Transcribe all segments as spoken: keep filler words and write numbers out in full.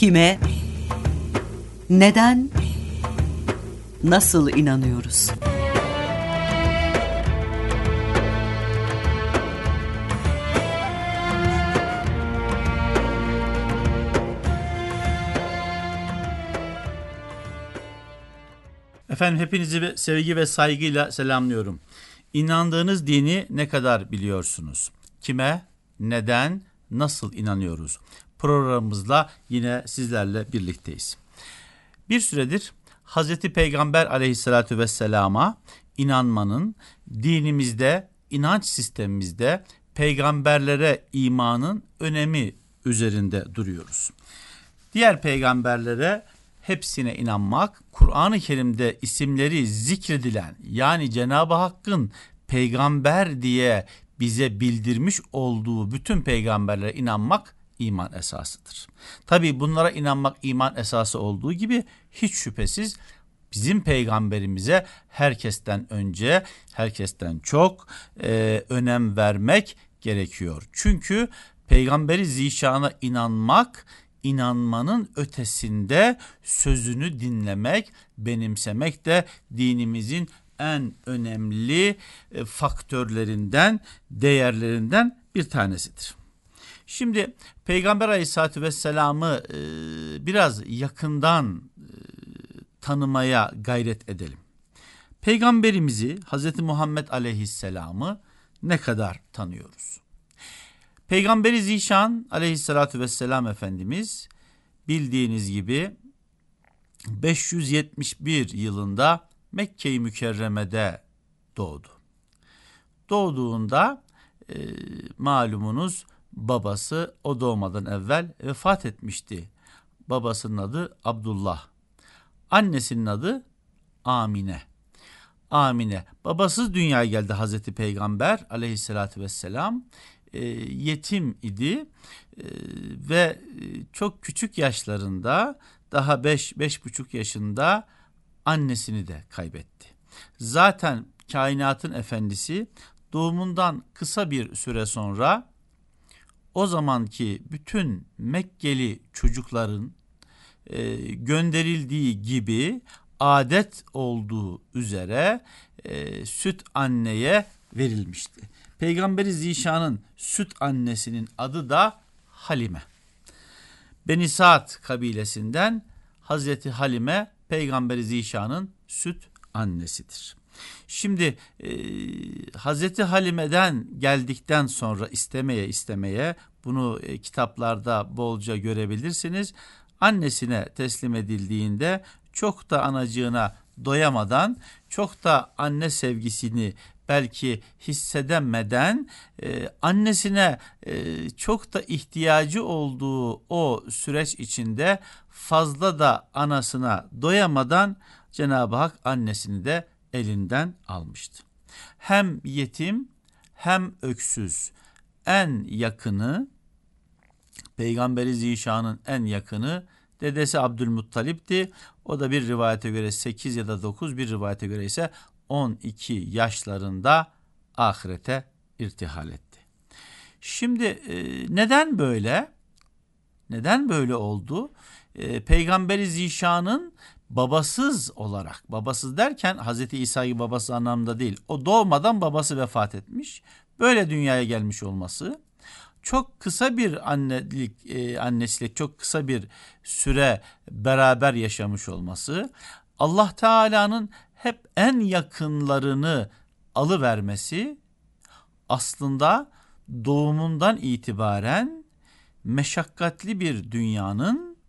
Kime, neden, nasıl inanıyoruz? Efendim hepinizi sevgi ve saygıyla selamlıyorum. İnandığınız dini ne kadar biliyorsunuz? Kime, neden, nasıl inanıyoruz? Programımızla yine sizlerle birlikteyiz. Bir süredir Hazreti Peygamber aleyhissalatü vesselama inanmanın dinimizde, inanç sistemimizde peygamberlere imanın önemi üzerinde duruyoruz. Diğer peygamberlere hepsine inanmak, Kur'an-ı Kerim'de isimleri zikredilen, yani Cenab-ı Hakk'ın peygamber diye bize bildirmiş olduğu bütün peygamberlere inanmak iman esasıdır. Tabii bunlara inanmak iman esası olduğu gibi hiç şüphesiz bizim peygamberimize herkesten önce, herkesten çok e, önem vermek gerekiyor. Çünkü peygamberi zişana inanmak, İnanmanın ötesinde sözünü dinlemek, benimsemek de dinimizin en önemli faktörlerinden, değerlerinden bir tanesidir. Şimdi Peygamber Aleyhisselatü Vesselam'ı e, biraz yakından e, tanımaya gayret edelim. Peygamberimizi, Hazreti Muhammed Aleyhisselam'ı ne kadar tanıyoruz? Peygamberi Zişan aleyhissalatü vesselam Efendimiz bildiğiniz gibi beş yüz yetmiş bir yılında Mekke-i Mükerreme'de doğdu. Doğduğunda e, malumunuz babası o doğmadan evvel vefat etmişti. Babasının adı Abdullah. Annesinin adı Amine. Amine. Babasız dünyaya geldi Hazreti Peygamber aleyhissalatü vesselam. E, yetim idi e, ve çok küçük yaşlarında, daha beş beş buçuk yaşında annesini de kaybetti. Zaten kainatın efendisi doğumundan kısa bir süre sonra o zamanki bütün Mekkeli çocukların e, gönderildiği gibi adet olduğu üzere e, süt anneye verilmişti. Peygamberi Zişan'ın süt annesinin adı da Halime. Beni Sa'd kabilesinden Hazreti Halime Peygamberi Zişan'ın süt annesidir. Şimdi e, Hazreti Halime'den geldikten sonra istemeye istemeye bunu e, kitaplarda bolca görebilirsiniz. Annesine teslim edildiğinde çok da anacığına doyamadan, çok da anne sevgisini belki hissedemeden e, annesine e, çok da ihtiyacı olduğu o süreç içinde fazla da anasına doyamadan Cenab-ı Hak annesini de elinden almıştı. Hem yetim hem öksüz, en yakını, Peygamberi Zişan'ın en yakını dedesi Abdülmuttalip'ti. O da bir rivayete göre sekiz ya da dokuz, bir rivayete göre ise on iki yaşlarında ahirete irtihal etti. Şimdi e, neden böyle? Neden böyle oldu? E, Peygamberi Zişan'ın babasız olarak, babasız derken Hazreti İsa'yı babası anlamda değil, o doğmadan babası vefat etmiş, böyle dünyaya gelmiş olması, çok kısa bir annelik, e, annesiyle çok kısa bir süre beraber yaşamış olması, Allah Teala'nın hep en yakınlarını alıvermesi, aslında doğumundan itibaren meşakkatli bir dünyanın,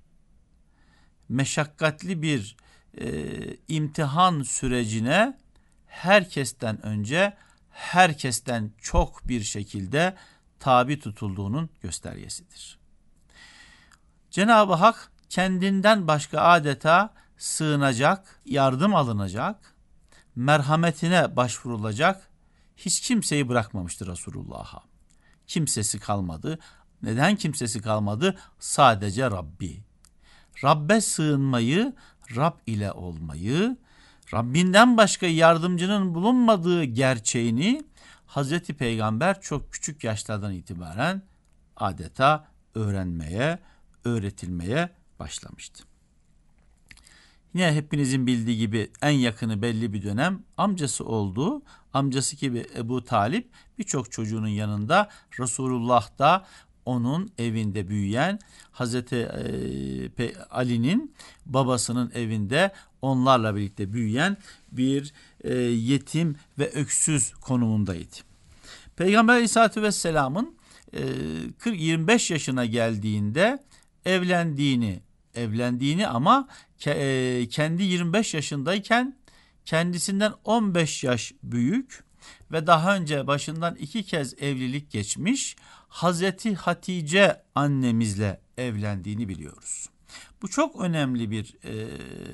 meşakkatli bir e, imtihan sürecine herkesten önce, herkesten çok bir şekilde tabi tutulduğunun göstergesidir. Cenab-ı Hak kendinden başka adeta sığınacak, yardım alınacak, merhametine başvurulacak hiç kimseyi bırakmamıştır Resulullah'a. Kimsesi kalmadı. Neden kimsesi kalmadı? Sadece Rabbi. Rabbe sığınmayı, Rab ile olmayı, Rabbinden başka yardımcının bulunmadığı gerçeğini Hazreti Peygamber çok küçük yaşlardan itibaren adeta öğrenmeye, öğretilmeye başlamıştı. Yine hepinizin bildiği gibi en yakını belli bir dönem amcası olduğu, amcası gibi Ebu Talip birçok çocuğunun yanında, Resulullah da onun evinde büyüyen, Hazreti e, Ali'nin babasının evinde onlarla birlikte büyüyen bir e, yetim ve öksüz konumundaydı. Peygamber Aleyhisselatü Vesselam'ın e, kırk yirmi beş yaşına geldiğinde evlendiğini, evlendiğini ama ke, e, kendi yirmi beş yaşındayken kendisinden on beş yaş büyük ve daha önce başından iki kez evlilik geçmiş Hazreti Hatice annemizle evlendiğini biliyoruz. Bu çok önemli bir e,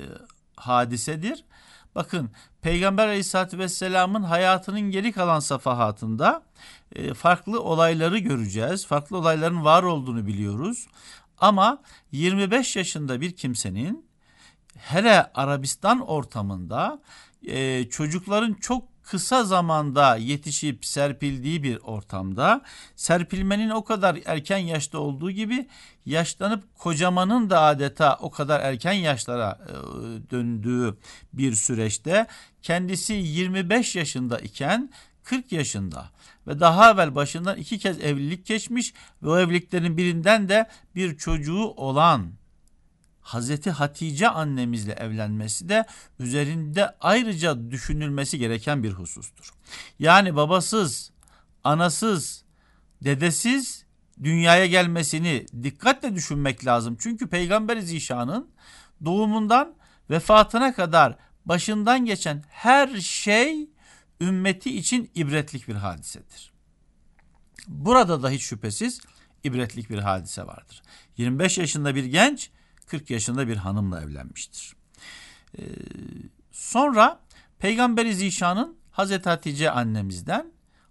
hadisedir. Bakın, Peygamber Aleyhisselatü Vesselam'ın hayatının geri kalan safahatında e, farklı olayları göreceğiz. Farklı olayların var olduğunu biliyoruz. Ama yirmi beş yaşında bir kimsenin hele Arabistan ortamında e, çocukların çok kısa zamanda yetişip serpildiği bir ortamda, serpilmenin o kadar erken yaşta olduğu gibi yaşlanıp kocamanın da adeta o kadar erken yaşlara e, döndüğü bir süreçte kendisi yirmi beş yaşında iken kırk yaşında ve daha evvel başından iki kez evlilik geçmiş ve o evliliklerin birinden de bir çocuğu olan Hazreti Hatice annemizle evlenmesi de üzerinde ayrıca düşünülmesi gereken bir husustur. Yani babasız, anasız, dedesiz dünyaya gelmesini dikkatle düşünmek lazım. Çünkü Peygamber-i Zişan'ın doğumundan vefatına kadar başından geçen her şey ümmeti için ibretlik bir hadisedir. Burada da hiç şüphesiz ibretlik bir hadise vardır. yirmi beş yaşında bir genç kırk yaşında bir hanımla evlenmiştir. Ee, sonra Peygamber-i Zişan'ın Hazreti Hatice annemizden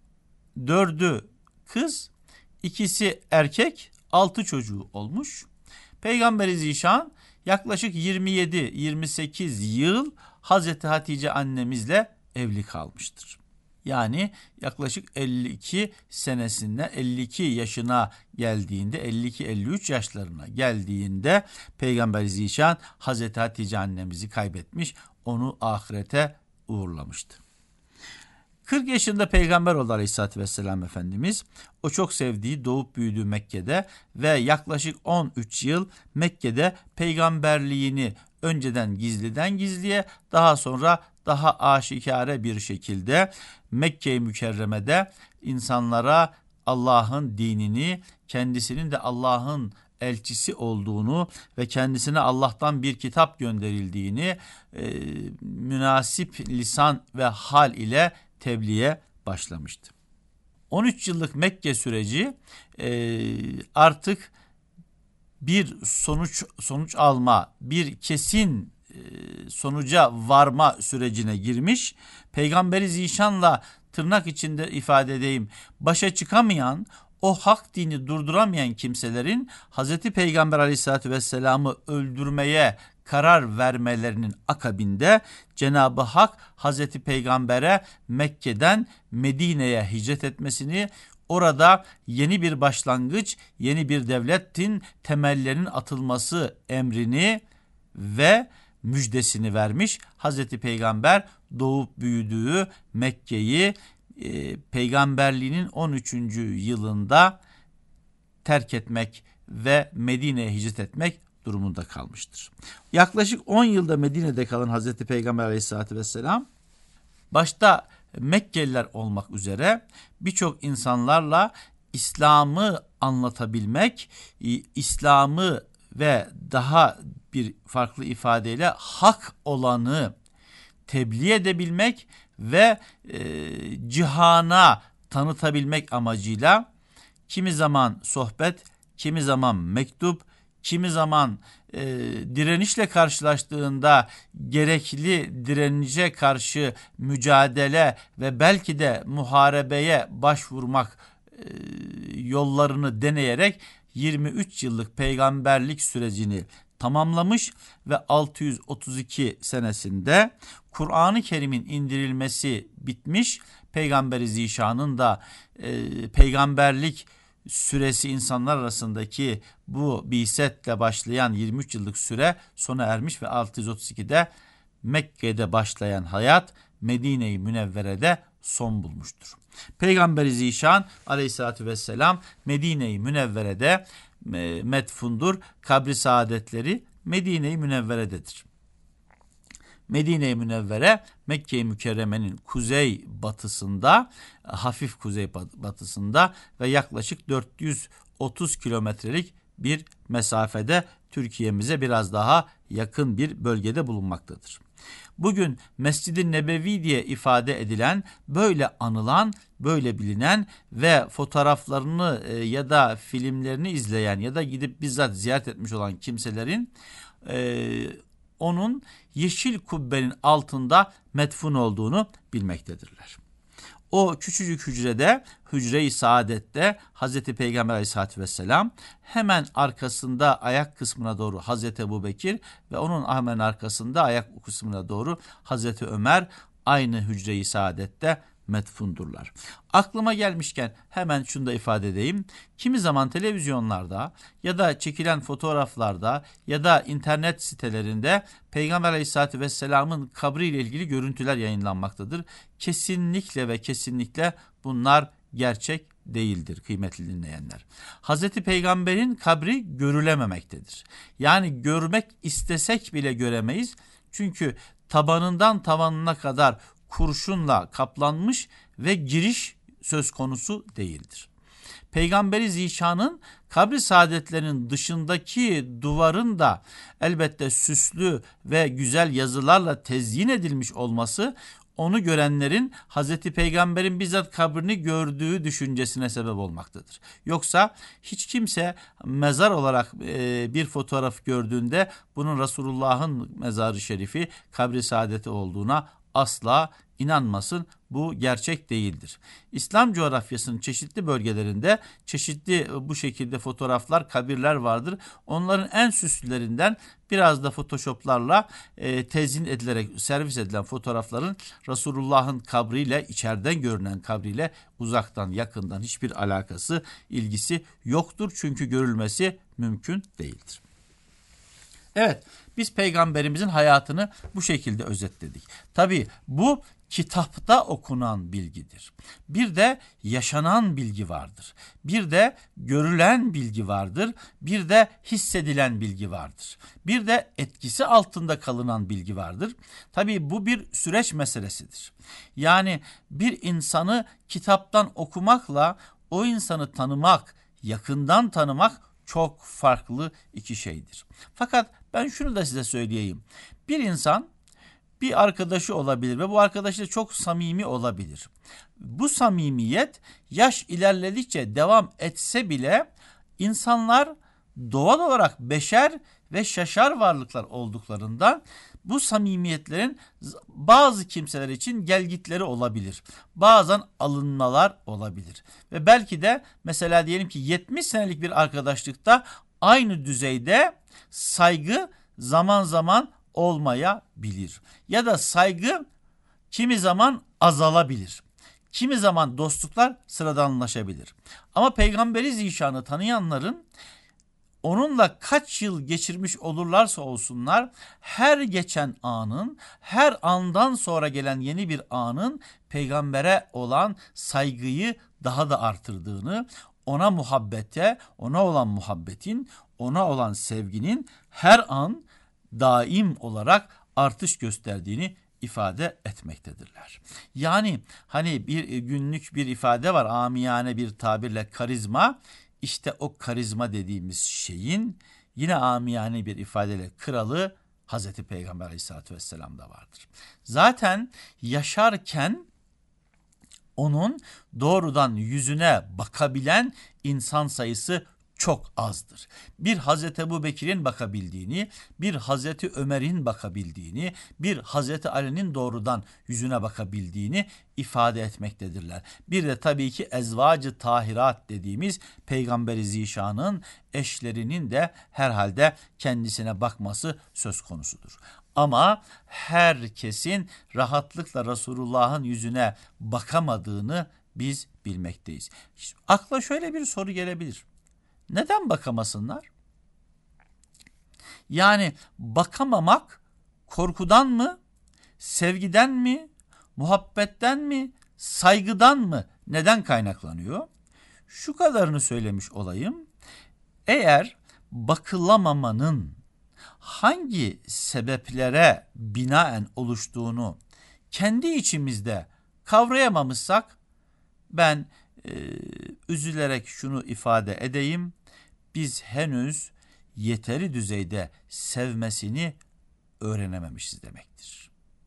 dördü kız, ikisi erkek, altı çocuğu olmuş. Peygamber-i Zişan yaklaşık yirmi yedi yirmi sekiz yıl Hazreti Hatice annemizle evli kalmıştır. Yani yaklaşık elli iki senesinde, elli iki yaşına geldiğinde, elli iki elli üç yaşlarına geldiğinde Peygamber Zişan Hazreti Hatice annemizi kaybetmiş, onu ahirete uğurlamıştı. kırk yaşında peygamber oldu Aleyhisselatü Vesselam Efendimiz. O çok sevdiği, doğup büyüdüğü Mekke'de ve yaklaşık on üç yıl Mekke'de peygamberliğini önceden gizliden gizliye, daha sonra daha aşikare bir şekilde Mekke-i Mükerreme'de insanlara Allah'ın dinini, kendisinin de Allah'ın elçisi olduğunu ve kendisine Allah'tan bir kitap gönderildiğini e, münasip lisan ve hal ile tebliğe başlamıştı. on üç yıllık Mekke süreci e, artık bir sonuç sonuç alma, bir kesin e, sonuca varma sürecine girmiş. Peygamber-i Zişan'la tırnak içinde ifade edeyim, başa çıkamayan, o hak dini durduramayan kimselerin Hazreti Peygamber Aleyhisselatü Vesselam'ı öldürmeye karar vermelerinin akabinde Cenab-ı Hak Hazreti Peygamber'e Mekke'den Medine'ye hicret etmesini, orada yeni bir başlangıç, yeni bir devletin temellerinin atılması emrini ve müjdesini vermiş. Hazreti Peygamber doğup büyüdüğü Mekke'yi e, peygamberliğinin on üçüncü yılında terk etmek ve Medine'ye hicret etmek durumunda kalmıştır. Yaklaşık on yılda Medine'de kalan Hazreti Peygamber Aleyhisselatü Vesselam başta Mekkeliler olmak üzere birçok insanlarla İslam'ı anlatabilmek, İslam'ı ve daha bir farklı ifadeyle hak olanı tebliğ edebilmek ve e, cihana tanıtabilmek amacıyla kimi zaman sohbet, kimi zaman mektup, kimi zaman e, direnişle karşılaştığında gerekli direnişe karşı mücadele ve belki de muharebeye başvurmak e, yollarını deneyerek yirmi üç yıllık peygamberlik sürecini tamamlamış ve altı yüz otuz iki senesinde Kur'an-ı Kerim'in indirilmesi bitmiş. Peygamber-i Zişan'ın da e, peygamberlik süresi insanlar arasındaki bu bi'setle başlayan yirmi üç yıllık süre sona ermiş ve altı yüz otuz ikide Mekke'de başlayan hayat Medine-i Münevvere'de son bulmuştur. Peygamber-i Zişan aleyhissalatü vesselam Medine-i Münevvere'de e, metfundur. Kabri saadetleri Medine-i Münevvere'dedir. Medine-i Münevvere Mekke-i Mükerreme'nin kuzey batısında, hafif kuzey batısında ve yaklaşık dört yüz otuz kilometrelik bir mesafede Türkiye'mize biraz daha yakın bir bölgede bulunmaktadır. Bugün Mescid-i Nebevi diye ifade edilen, böyle anılan, böyle bilinen ve fotoğraflarını e, ya da filmlerini izleyen ya da gidip bizzat ziyaret etmiş olan kimselerin e, onun yeşil kubbenin altında metfun olduğunu bilmektedirler. O küçücük hücrede, hücre-i saadette Hazreti Peygamber aleyhissalatü vesselam, hemen arkasında ayak kısmına doğru Hazreti Ebubekir ve onun hemen arkasında ayak kısmına doğru Hazreti Ömer aynı hücre-i saadette metfundurlar. Aklıma gelmişken hemen şunu da ifade edeyim. Kimi zaman televizyonlarda ya da çekilen fotoğraflarda ya da internet sitelerinde Peygamber Aleyhisselatü Vesselam'ın kabriyle ilgili görüntüler yayınlanmaktadır. Kesinlikle ve kesinlikle bunlar gerçek değildir kıymetli dinleyenler. Hazreti Peygamber'in kabri görülememektedir. Yani görmek istesek bile göremeyiz. Çünkü tabanından tavanına kadar kurşunla kaplanmış ve giriş söz konusu değildir. Peygamber-i Zişan'ın kabri saadetlerinin dışındaki duvarın da elbette süslü ve güzel yazılarla tezyin edilmiş olması, onu görenlerin Hazreti Peygamber'in bizzat kabrini gördüğü düşüncesine sebep olmaktadır. Yoksa hiç kimse mezar olarak e, bir fotoğraf gördüğünde bunun Resulullah'ın mezarı şerifi, kabri saadeti olduğuna asla inanmasın. Bu gerçek değildir. İslam coğrafyasının çeşitli bölgelerinde çeşitli bu şekilde fotoğraflar, kabirler vardır. Onların en süslülerinden biraz da photoshoplarla e, tezyin edilerek servis edilen fotoğrafların Resulullah'ın kabriyle, içeriden görünen kabriyle uzaktan yakından hiçbir alakası, ilgisi yoktur. Çünkü görülmesi mümkün değildir. Evet, biz Peygamberimizin hayatını bu şekilde özetledik. Tabii bu kitapta okunan bilgidir. Bir de yaşanan bilgi vardır. Bir de görülen bilgi vardır. Bir de hissedilen bilgi vardır. Bir de etkisi altında kalınan bilgi vardır. Tabii bu bir süreç meselesidir. Yani bir insanı kitaptan okumakla o insanı tanımak, yakından tanımak çok farklı iki şeydir. Fakat ben şunu da size söyleyeyim. Bir insan bir arkadaşı olabilir ve bu arkadaşıyla çok samimi olabilir. Bu samimiyet yaş ilerledikçe devam etse bile insanlar doğal olarak beşer ve şaşar varlıklar olduklarından bu samimiyetlerin bazı kimseler için gelgitleri olabilir. Bazen alınmalar olabilir. Ve belki de mesela diyelim ki yetmiş senelik bir arkadaşlıkta aynı düzeyde saygı zaman zaman olmayabilir. Ya da saygı kimi zaman azalabilir. Kimi zaman dostluklar sıradanlaşabilir. Ama Peygamberi Zişan'ı tanıyanların onunla kaç yıl geçirmiş olurlarsa olsunlar, her geçen anın, her andan sonra gelen yeni bir anın peygambere olan saygıyı daha da artırdığını, ona muhabbete, ona olan muhabbetin, ona olan sevginin her an daim olarak artış gösterdiğini ifade etmektedirler. Yani hani bir günlük bir ifade var, amiyane bir tabirle karizma. İşte o karizma dediğimiz şeyin yine amiyane bir ifadeyle kralı Hazreti Peygamber Aleyhisselatü Vesselam'da vardır. Zaten yaşarken onun doğrudan yüzüne bakabilen insan sayısı çok azdır. Bir Hazreti Ebubekir'in bakabildiğini, bir Hazreti Ömer'in bakabildiğini, bir Hazreti Ali'nin doğrudan yüzüne bakabildiğini ifade etmektedirler. Bir de tabii ki ezvacı tahirat dediğimiz Peygamber-i Zişan'ın eşlerinin de herhalde kendisine bakması söz konusudur. Ama herkesin rahatlıkla Resulullah'ın yüzüne bakamadığını biz bilmekteyiz. İşte akla şöyle bir soru gelebilir. Neden bakamasınlar? Yani bakamamak korkudan mı, sevgiden mi, muhabbetten mi, saygıdan mı, neden kaynaklanıyor? Şu kadarını söylemiş olayım. Eğer bakılamamanın hangi sebeplere binaen oluştuğunu kendi içimizde kavrayamamışsak, ben e, üzülerek şunu ifade edeyim, biz henüz yeteri düzeyde sevmesini öğrenememişiz demektir.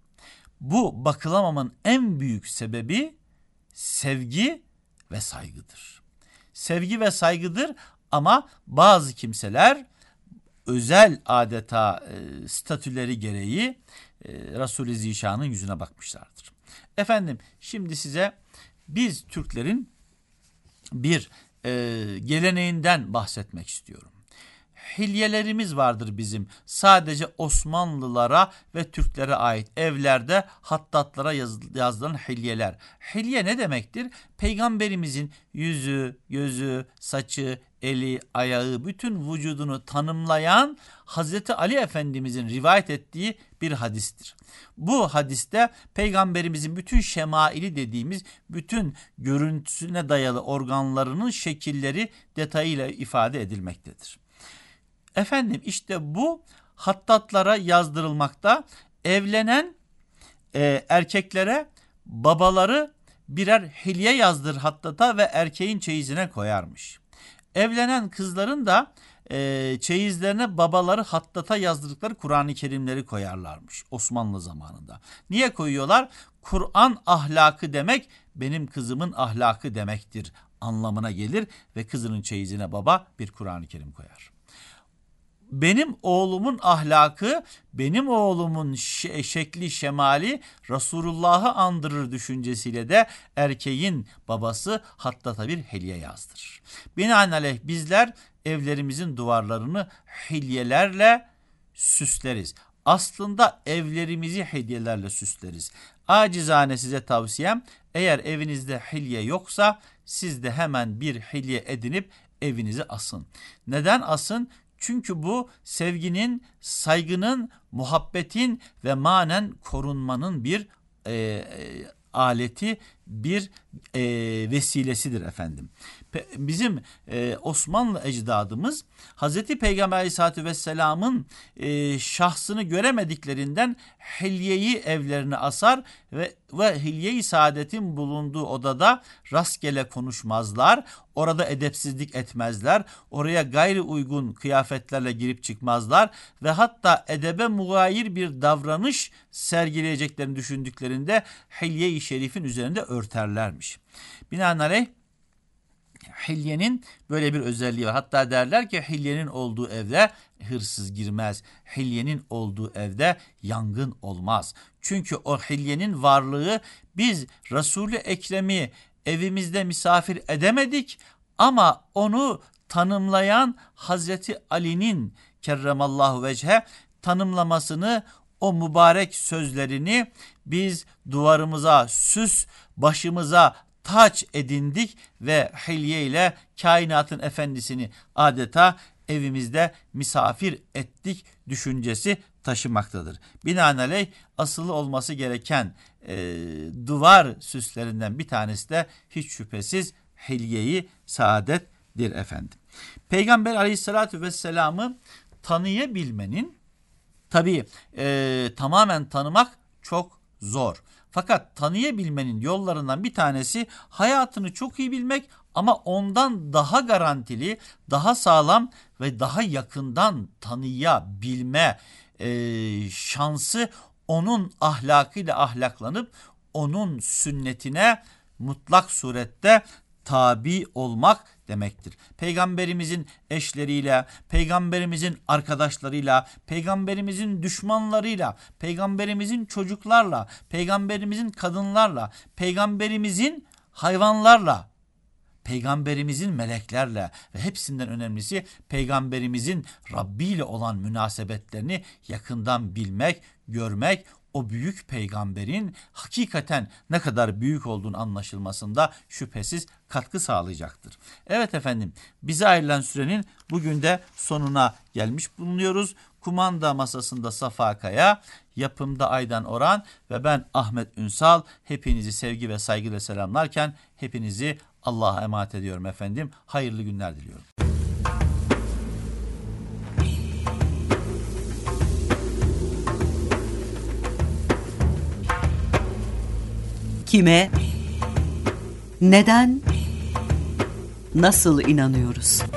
Bu bakılamamanın en büyük sebebi sevgi ve saygıdır. Sevgi ve saygıdır ama bazı kimseler özel adeta e, statüleri gereği e, Resul-i Zişan'ın yüzüne bakmışlardır. Efendim şimdi size biz Türklerin bir e, geleneğinden bahsetmek istiyorum. Hilyelerimiz vardır bizim. Sadece Osmanlılara ve Türklere ait evlerde hattatlara yaz, yazılan hilyeler. Hilye ne demektir? Peygamberimizin yüzü, gözü, saçı, eli, ayağı, bütün vücudunu tanımlayan Hazreti Ali Efendimizin rivayet ettiği bir hadistir. Bu hadiste Peygamberimizin bütün şemaili dediğimiz bütün görüntüsüne dayalı organlarının şekilleri detayıyla ifade edilmektedir. Efendim işte bu hattatlara yazdırılmakta. Evlenen e, erkeklere babaları birer hilye yazdır hattata ve erkeğin çeyizine koyarmış. Evlenen kızların da e, çeyizlerine babaları hattata yazdırdıkları Kur'an-ı Kerimleri koyarlarmış Osmanlı zamanında. Niye koyuyorlar? Kur'an ahlakı demek benim kızımın ahlakı demektir anlamına gelir ve kızının çeyizine baba bir Kur'an-ı Kerim koyar. Benim oğlumun ahlakı, benim oğlumun şe- şekli şemali Resulullah'ı andırır düşüncesiyle de erkeğin babası hattata bir hilye yazdırır. Binaenaleyh bizler evlerimizin duvarlarını hilyelerle süsleriz. Aslında evlerimizi hediyelerle süsleriz. Acizane size tavsiyem, eğer evinizde hilye yoksa siz de hemen bir hilye edinip evinize asın. Neden asın? Çünkü bu sevginin, saygının, muhabbetin ve manen korunmanın bir e, e, aleti, bir e, vesilesidir efendim. Pe- bizim e, Osmanlı ecdadımız Hazreti Peygamber Aleyhisselatü Vesselam'ın e, şahsını göremediklerinden hilyeyi evlerine asar ve, ve hilye-i saadetin bulunduğu odada rastgele konuşmazlar, orada edepsizlik etmezler, oraya gayri uygun kıyafetlerle girip çıkmazlar ve hatta edebe mugayir bir davranış sergileyeceklerini düşündüklerinde hilye-i şerifin üzerinde örterlermiş. Binaenaleyh hilyenin böyle bir özelliği var. Hatta derler ki hilyenin olduğu evde hırsız girmez. Hilyenin olduğu evde yangın olmaz. Çünkü o hilyenin varlığı, biz Resul-i Ekrem'i evimizde misafir edemedik ama onu tanımlayan Hazreti Ali'nin kerremallahu vechhe tanımlamasını, o mübarek sözlerini biz duvarımıza süs, başımıza taç edindik ve hilye ile kainatın efendisini adeta evimizde misafir ettik düşüncesi taşımaktadır. Binaenaleyh asılı olması gereken e, duvar süslerinden bir tanesi de hiç şüphesiz hilye-i saadettir efendim. Peygamber Aleyhisselatü Vesselam'ı tanıyabilmenin, tabii e, tamamen tanımak çok zor. Fakat tanıyabilmenin yollarından bir tanesi hayatını çok iyi bilmek ama ondan daha garantili, daha sağlam ve daha yakından tanıyabilme e, şansı, onun ahlakıyla ahlaklanıp onun sünnetine mutlak surette tabi olmak demektir. Peygamberimizin eşleriyle, peygamberimizin arkadaşlarıyla, peygamberimizin düşmanlarıyla, peygamberimizin çocuklarla, peygamberimizin kadınlarla, peygamberimizin hayvanlarla, peygamberimizin meleklerle ve hepsinden önemlisi peygamberimizin Rabbi ile olan münasebetlerini yakından bilmek, görmek, o büyük peygamberin hakikaten ne kadar büyük olduğunu anlaşılmasında şüphesiz katkı sağlayacaktır. Evet efendim, bize ayrılan sürenin bugün de sonuna gelmiş bulunuyoruz. Kumanda masasında Safa Kaya, yapımda Aydan Oran ve ben Ahmet Ünsal hepinizi sevgi ve saygıyla selamlarken hepinizi Allah'a emanet ediyorum efendim. Hayırlı günler diliyorum. Kime, neden, nasıl inanıyoruz?